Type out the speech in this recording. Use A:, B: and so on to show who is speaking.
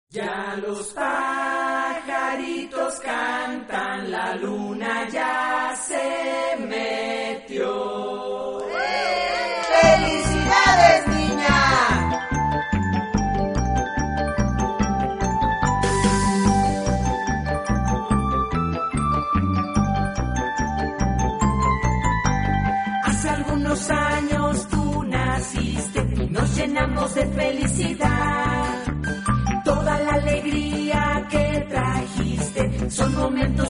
A: Ya los pajaritos cantan, la luna ya se metió.
B: ¡Felicidades, niña!
A: Hace algunos años tú naciste y nos llenamos de felicidad. Toda la alegría que trajiste son momentos